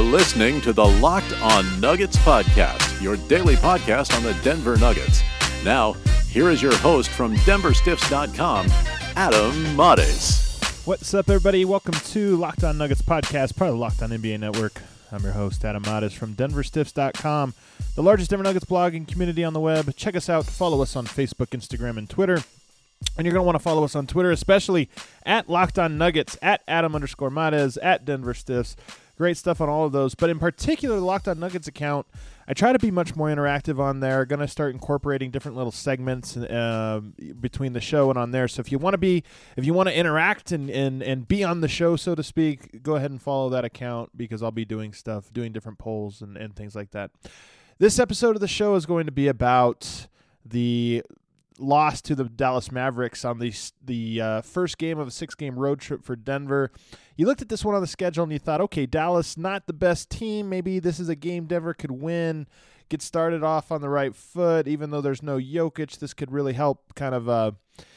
listening to the Locked On Nuggets podcast, your daily podcast on the Denver Nuggets. Now, here is your host from DenverStiffs.com, Adam Mares. What's up, everybody? Welcome to Locked On Nuggets podcast, part of the Locked On NBA Network. I'm your host, Adam Mares from DenverStiffs.com, the largest Denver Nuggets blogging community on the web. Check us out. Follow us on Facebook, Instagram, and Twitter. And you're going to want to follow us on Twitter, especially at Locked On Nuggets, at Adam_Mares, at DenverStiffs. Great stuff on all of those. But in particular, the Locked On Nuggets account, I try to be much more interactive on there. Going to start incorporating different little segments between the show and on there. So if you want to interact and be on the show, so to speak, go ahead and follow that account because I'll be doing different polls and things like that. This episode of the show is going to be about the loss to the Dallas Mavericks on the first game of a 6-game road trip for Denver. You looked at this one on the schedule and you thought, okay, Dallas, not the best team. Maybe this is a game Denver could win, get started off on the right foot. Even though there's no Jokic, this could really help kind of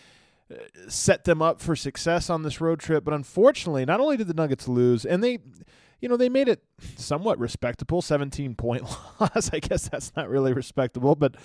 set them up for success on this road trip. But unfortunately, not only did the Nuggets lose, and they made it somewhat respectable, 17-point loss. I guess that's not really respectable, but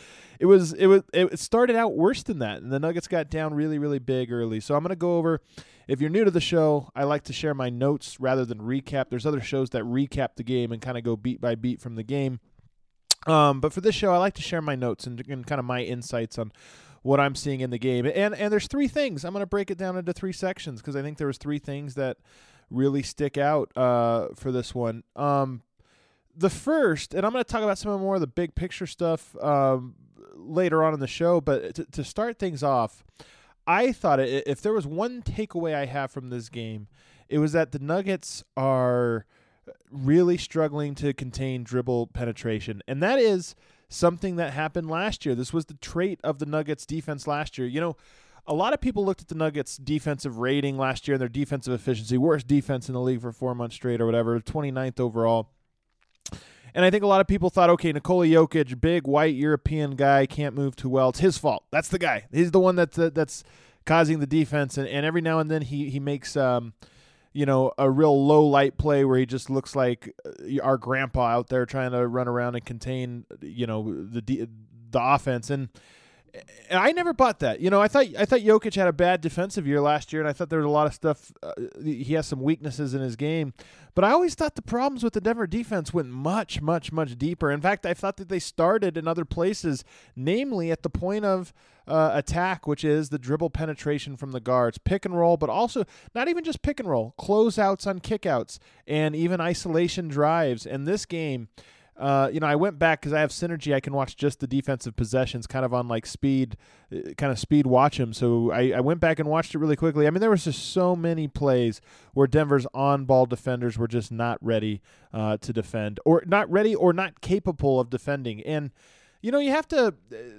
it started out worse than that, and the Nuggets got down really, really big early. So I'm going to go over, if you're new to the show, I like to share my notes rather than recap. There's other shows that recap the game and kind of go beat by beat from the game. But for this show, I like to share my notes and kind of my insights on what I'm seeing in the game. And there's three things. I'm going to break it down into three sections because I think there was three things that really stick out for this one. The first, and I'm going to talk about some more of the big picture stuff later on in the show, but to start things off, I thought if there was one takeaway I have from this game, it was that the Nuggets are really struggling to contain dribble penetration, and that is something that happened last year. This was the trait of the Nuggets defense last year. You know, a lot of people looked at the Nuggets' defensive rating last year and their defensive efficiency, worst defense in the league for 4 months straight or whatever, 29th overall. And I think a lot of people thought, okay, Nikola Jokic, big white European guy, can't move too well. It's his fault. That's the guy. He's the one that's causing the defense. And every now and then he makes a real low light play where he just looks like our grandpa out there trying to run around and contain the offense. And I never bought that. I thought Jokic had a bad defensive year last year, and I thought there was a lot of stuff. He has some weaknesses in his game, but I always thought the problems with the Denver defense went much, much, much deeper. In fact, I thought that they started in other places, namely at the point of attack, which is the dribble penetration from the guards, pick and roll, but also not even just pick and roll, closeouts on kickouts, and even isolation drives. And this game, I went back because I have Synergy. I can watch just the defensive possessions kind of on like speed watch them. So I went back and watched it really quickly. I mean, there was just so many plays where Denver's on-ball defenders were just not ready to defend, or not ready or not capable of defending. And, you have to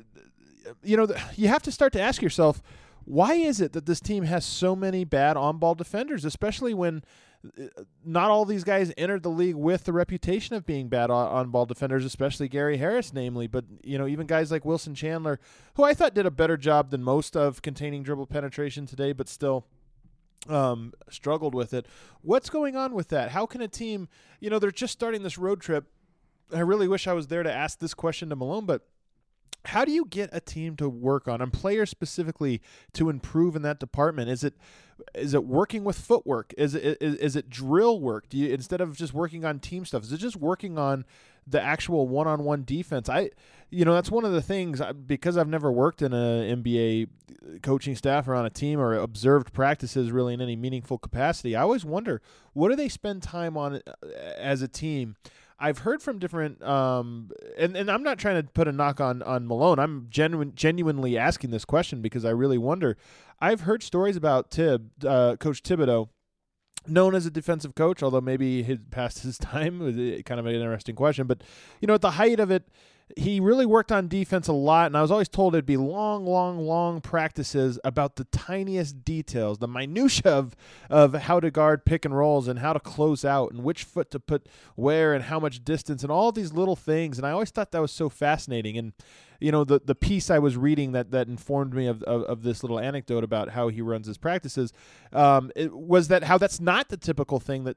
start to ask yourself, why is it that this team has so many bad on-ball defenders, especially when not all these guys entered the league with the reputation of being bad on-ball defenders, especially Gary Harris, namely. But, even guys like Wilson Chandler, who I thought did a better job than most of containing dribble penetration today, but still struggled with it. What's going on with that? How can a team, they're just starting this road trip. I really wish I was there to ask this question to Malone, but how do you get a team to work on, and players specifically, to improve in that department? Is it working with footwork? Is it drill work? Do you, instead of just working on team stuff, is it just working on the actual one-on-one defense? That's one of the things, because I've never worked in an NBA coaching staff or on a team or observed practices really in any meaningful capacity. I always wonder, what do they spend time on as a team? I've heard from different, and I'm not trying to put a knock on Malone. I'm genuinely asking this question because I really wonder. I've heard stories about Coach Thibodeau, known as a defensive coach, although maybe he passed his time. It was kind of an interesting question. But, at the height of it, he really worked on defense a lot, and I was always told it'd be long practices about the tiniest details, the minutia of how to guard pick and rolls and how to close out and which foot to put where and how much distance and all these little things. And I always thought that was so fascinating. And the piece I was reading that informed me of this little anecdote about how he runs his practices, it was how that's not the typical thing that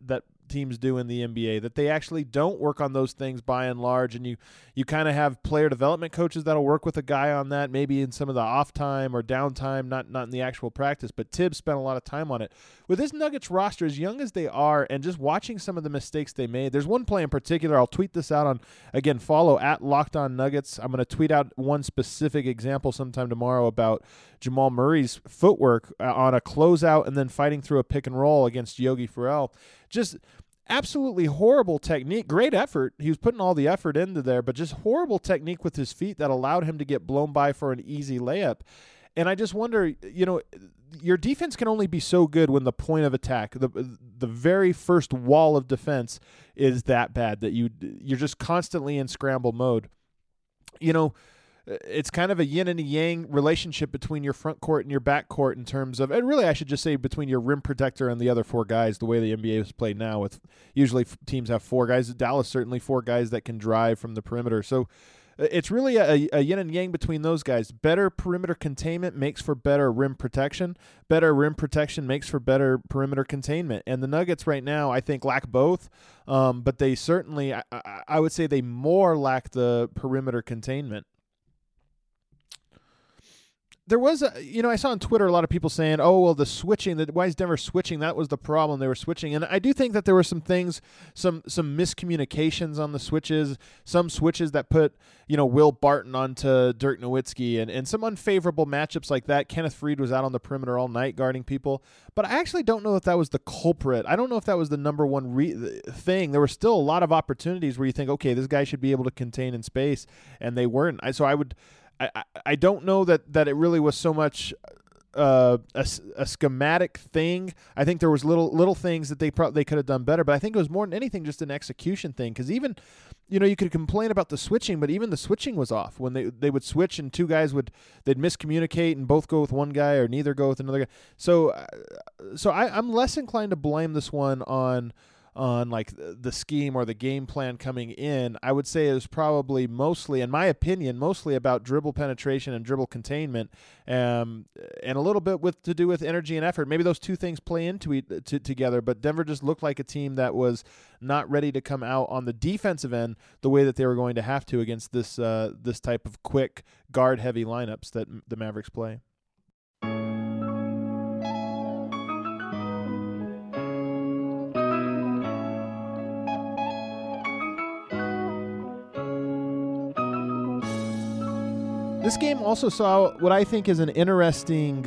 teams do in the NBA, that they actually don't work on those things by and large, and you kind of have player development coaches that'll work with a guy on that, maybe in some of the off time or downtime, not in the actual practice, but Tibbs spent a lot of time on it. With this Nuggets roster, as young as they are, and just watching some of the mistakes they made, there's one play in particular, I'll tweet this out on, again, follow at Locked On Nuggets. I'm going to tweet out one specific example sometime tomorrow about Jamal Murray's footwork on a closeout and then fighting through a pick and roll against Yogi Ferrell. Just absolutely horrible technique. Great effort. He was putting all the effort into there, but just horrible technique with his feet that allowed him to get blown by for an easy layup. And I just wonder, your defense can only be so good when the point of attack, the very first wall of defense is that bad that you're just constantly in scramble mode. It's kind of a yin and a yang relationship between your front court and your back court in terms of, and really I should just say between your rim protector and the other four guys, the way the NBA is played now with usually teams have four guys. Dallas certainly four guys that can drive from the perimeter. So it's really a yin and yang between those guys. Better perimeter containment makes for better rim protection. Better rim protection makes for better perimeter containment. And the Nuggets right now, I think, lack both. But they certainly, I would say they more lack the perimeter containment. There was, I saw on Twitter a lot of people saying, oh, well, the switching, why is Denver switching? That was the problem. They were switching. And I do think that there were some things, some miscommunications on the switches, some switches that put, Will Barton onto Dirk Nowitzki and some unfavorable matchups like that. Kenneth Faried was out on the perimeter all night guarding people. But I actually don't know if that was the culprit. I don't know if that was the number one thing. There were still a lot of opportunities where you think, okay, this guy should be able to contain in space, and they weren't. I don't know that it really was so much a schematic thing. I think there was little things that they could have done better, but I think it was more than anything just an execution thing. Because even, you could complain about the switching, but even the switching was off when they would switch and two guys they'd miscommunicate and both go with one guy or neither go with another guy. So I'm less inclined to blame this one on like the scheme or the game plan coming in. I would say it was probably mostly, in my opinion, about dribble penetration and dribble containment, and a little bit to do with energy and effort. Maybe those two things play into together, but Denver just looked like a team that was not ready to come out on the defensive end the way that they were going to have to against this type of quick guard-heavy lineups that the Mavericks play. This game also saw what I think is an interesting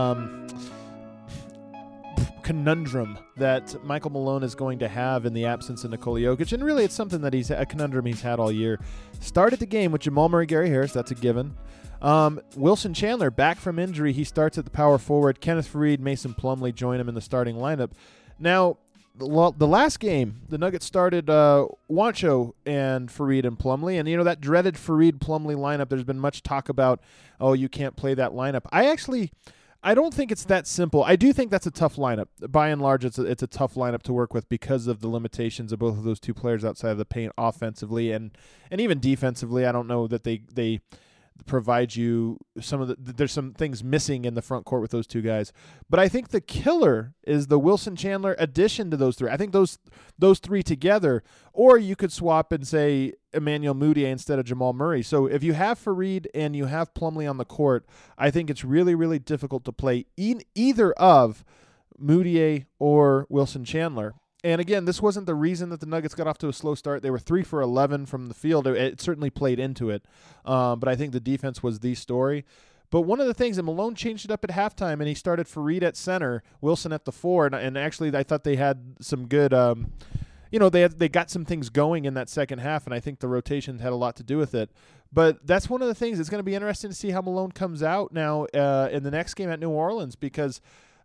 conundrum that Michael Malone is going to have in the absence of Nikola Jokic, and really it's something that a conundrum he's had all year. Started the game with Jamal Murray, Gary Harris, that's a given. Wilson Chandler, back from injury, he starts at the power forward. Kenneth Faried, Mason Plumlee join him in the starting lineup. Now, the last game, the Nuggets started Juancho and Faried and Plumlee, and that dreaded Faried-Plumlee lineup. There's been much talk about, oh, you can't play that lineup. I don't think it's that simple. I do think that's a tough lineup. By and large, it's a tough lineup to work with because of the limitations of both of those two players outside of the paint offensively and even defensively. I don't know that they provide you there's some things missing in the front court with those two guys. But I think the killer is the Wilson Chandler addition to those three. I think those three together, or you could swap and say Emmanuel Mudiay instead of Jamal Murray. So if you have Faried and you have Plumlee on the court, I think it's really, really difficult to play either of Mudiay or Wilson Chandler. And again, this wasn't the reason that the Nuggets got off to a slow start. They were 3 for 11 from the field. It certainly played into it. But I think the defense was the story. But one of the things, and Malone changed it up at halftime, and he started Faried at center, Wilson at the 4. And actually, I thought they had some good, they got some things going in that second half, and I think the rotation had a lot to do with it. But that's one of the things. It's going to be interesting to see how Malone comes out now in the next game at New Orleans because,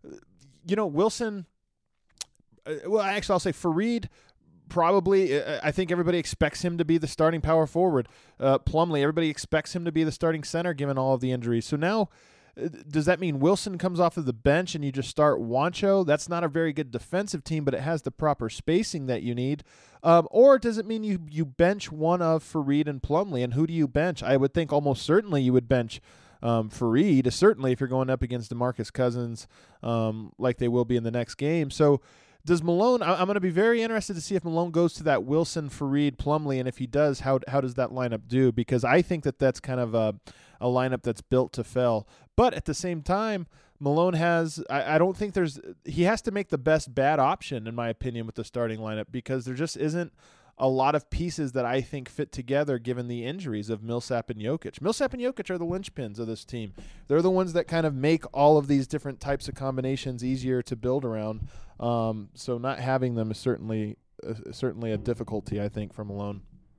Wilson – well, actually, I'll say Faried probably. I think everybody expects him to be the starting power forward. Plumlee, everybody expects him to be the starting center given all of the injuries. So now, does that mean Wilson comes off of the bench and you just start Juancho? That's not a very good defensive team, but it has the proper spacing that you need. Or does it mean you bench one of Faried and Plumlee? And who do you bench? I would think almost certainly you would bench Faried, certainly if you're going up against DeMarcus Cousins like they will be in the next game. So Does Malone? I'm going to be very interested to see if Malone goes to that Wilson, Fareed, Plumlee, and if he does, how does that lineup do? Because I think that's kind of a lineup that's built to fail. But at the same time, Malone has I don't think he has to make the best bad option, in my opinion, with the starting lineup, because there just isn't a lot of pieces that I think fit together given the injuries of Millsap and Jokic. Millsap and Jokic are the linchpins of this team. They're the ones that kind of make all of these different types of combinations easier to build around. So not having them is certainly a difficulty, I think, for Malone.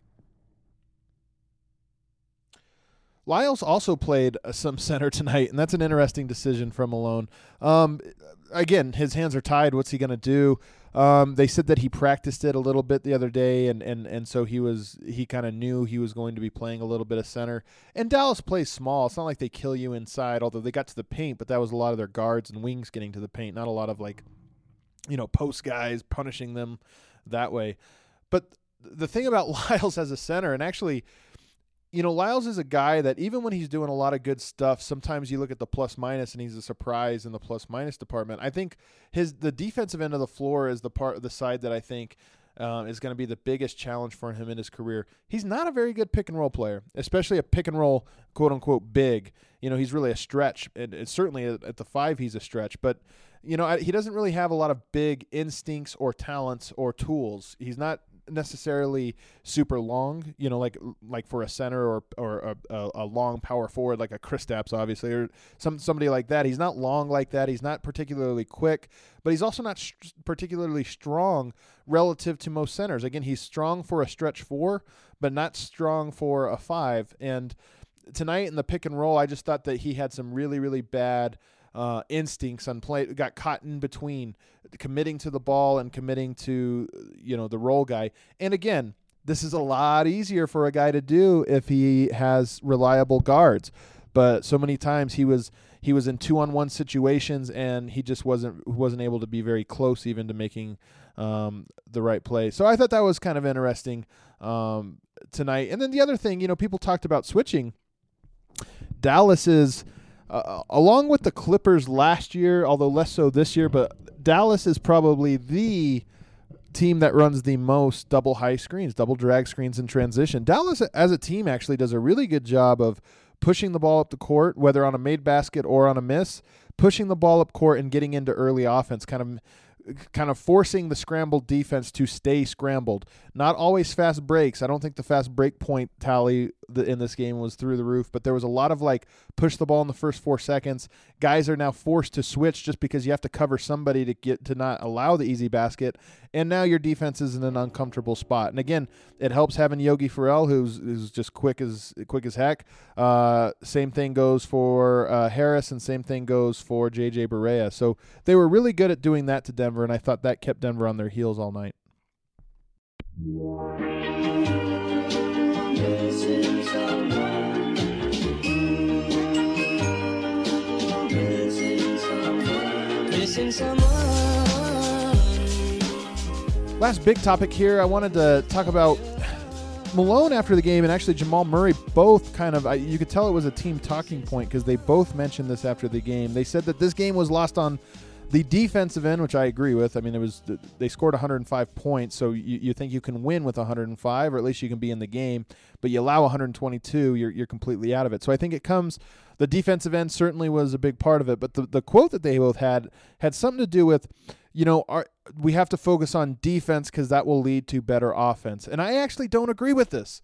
Lyles also played some center tonight, and that's an interesting decision from Malone. Again, his hands are tied. What's he going to do? They said that he practiced it a little bit the other day, and so he kind of knew he was going to be playing a little bit of center. And Dallas plays small. It's not like they kill you inside, although they got to the paint, but that was a lot of their guards and wings getting to the paint, not a lot of post guys punishing them that way. But the thing about Lyles as a center, and actually, Lyles is a guy that even when he's doing a lot of good stuff, sometimes you look at the plus minus and he's a surprise in the plus minus department. I think the defensive end of the floor is the part of the side that I think is going to be the biggest challenge for him in his career. He's not a very good pick and roll player, especially a pick and roll quote unquote big. He's really a stretch, and it's certainly at the 5 he's a stretch, but he doesn't really have a lot of big instincts or talents or tools. He's not necessarily super long, like for a center or a long power forward like a Kristaps, obviously, or somebody like that. He's not long like that. He's not particularly quick, but he's also not particularly strong relative to most centers. Again, he's strong for a stretch 4, but not strong for a 5. And tonight in the pick and roll, I just thought that he had some really, really bad instincts on play. Got caught in between committing to the ball and committing to the roll guy. And again, this is a lot easier for a guy to do if he has reliable guards, but so many times he was in 2-on-1 situations and he just wasn't able to be very close even to making the right play. So I thought that was kind of interesting tonight. And then the other thing, people talked about switching. Dallas is along with the Clippers last year, although less so this year, but Dallas is probably the team that runs the most double high screens, double drag screens in transition. Dallas as a team actually does a really good job of pushing the ball up the court, whether on a made basket or on a miss, pushing the ball up court and getting into early offense, kind of forcing the scrambled defense to stay scrambled. Not always fast breaks. I don't think the fast break point tally in this game was through the roof, but there was a lot of push the ball in the first 4 seconds. Guys are now forced to switch just because you have to cover somebody to not allow the easy basket. And now your defense is in an uncomfortable spot. And again, it helps having Yogi Ferrell, who's just quick as heck. Same thing goes for Harris, and same thing goes for JJ Barea. So they were really good at doing that to Denver, and I thought that kept Denver on their heels all night. Last big topic here, I wanted to talk about Malone after the game and actually Jamal Murray, both kind of, you could tell it was a team talking point because they both mentioned this after the game. They said that this game was lost on the defensive end, which I agree with. I mean, they scored 105 points, so you think you can win with 105, or at least you can be in the game, but you allow 122, you're completely out of it. So I think the defensive end certainly was a big part of it, but the quote that they both had something to do with, we have to focus on defense because that will lead to better offense. And I actually don't agree with this.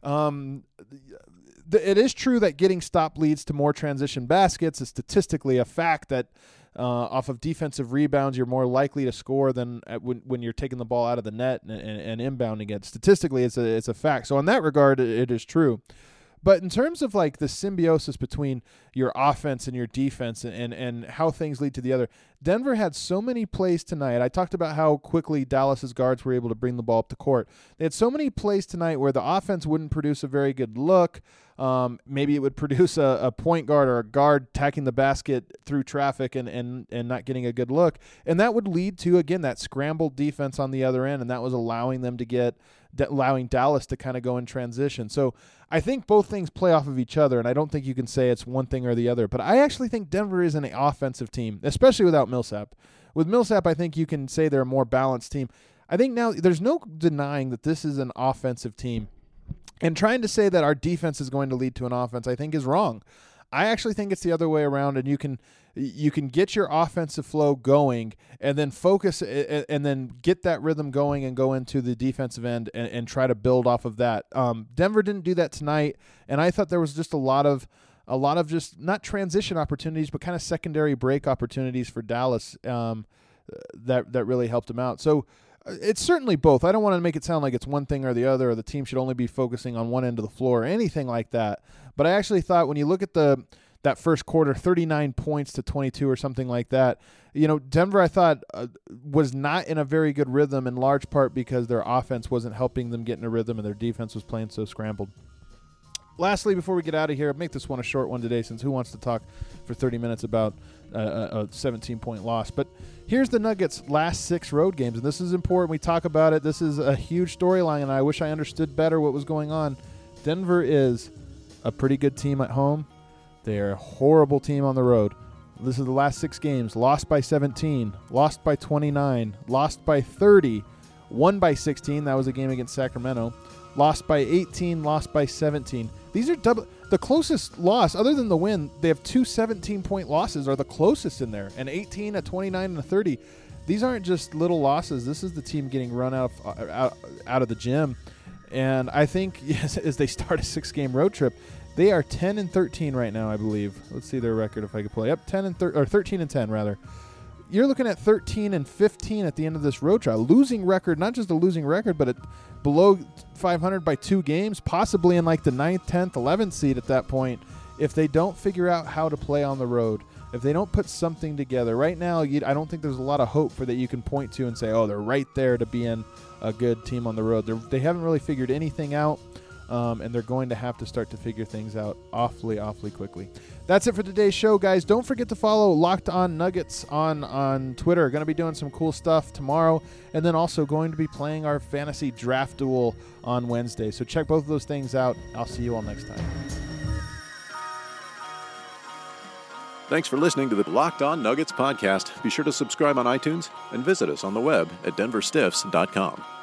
It is true that getting stop leads to more transition baskets. It's statistically a fact that off of defensive rebounds, you're more likely to score than when you're taking the ball out of the net and inbounding it. Statistically, it's a fact. So in that regard, it is true. But in terms of the symbiosis between your offense and your defense and how things lead to the other, Denver had so many plays tonight. I talked about how quickly Dallas's guards were able to bring the ball up the court. They had so many plays tonight where the offense wouldn't produce a very good look. Maybe it would produce a point guard or a guard tacking the basket through traffic and not getting a good look. And that would lead to, again, that scrambled defense on the other end, and that was allowing them to allowing Dallas to kind of go in transition. So I think both things play off of each other, and I don't think you can say it's one thing or the other. But I actually think Denver is an offensive team, especially without Millsap. with Millsap, I think you can say they're a more balanced team. I think now there's no denying that this is an offensive team. And trying to say that our defense is going to lead to an offense, I think, is wrong. I actually think it's the other way around, and you can get your offensive flow going and then focus and then get that rhythm going and go into the defensive end and try to build off of that. Denver didn't do that tonight, and I thought there was just a lot of just not transition opportunities, but kind of secondary break opportunities for Dallas that really helped them out. So it's certainly both. I don't want to make it sound like it's one thing or the other, or the team should only be focusing on one end of the floor or anything like that. But I actually thought when you look at that first quarter, 39 points to 22 or something like that, Denver I thought was not in a very good rhythm, in large part because their offense wasn't helping them get in a rhythm and their defense was playing so scrambled. Lastly, before we get out of here, make this one a short one today, since who wants to talk for 30 minutes about a 17-point loss? But here's the Nuggets' last 6 road games, and this is important. We talk about it. This is a huge storyline, and I wish I understood better what was going on. Denver is a pretty good team at home. They are a horrible team on the road. This is the last 6 games. Lost by 17, lost by 29, lost by 30, won by 16. That was a game against Sacramento. Lost by 18, lost by 17. These are the closest loss, other than the win. They have 2 17-point losses are the closest in there, and 18, a 29, and a 30. These aren't just little losses. This is the team getting run out of the gym. And I think as they start a 6-game road trip, they are 10-13 right now, I believe. Let's see their record if I can pull it up. 13-10 rather. You're looking at 13-15 at the end of this road trip. Losing record, not just a losing record, but below 500 by 2 games, possibly in like the 9th, 10th, 11th seed at that point, if they don't figure out how to play on the road, if they don't put something together. Right now, I don't think there's a lot of hope for that you can point to and say, oh, they're right there to being a good team on the road. They haven't really figured anything out, and they're going to have to start to figure things out awfully quickly. That's it for today's show, guys. Don't forget to follow Locked On Nuggets on Twitter. Going to be doing some cool stuff tomorrow, and then also going to be playing our fantasy draft duel on Wednesday. So check both of those things out. I'll see you all next time. Thanks for listening to the Locked On Nuggets podcast. Be sure to subscribe on iTunes and visit us on the web at denverstiffs.com.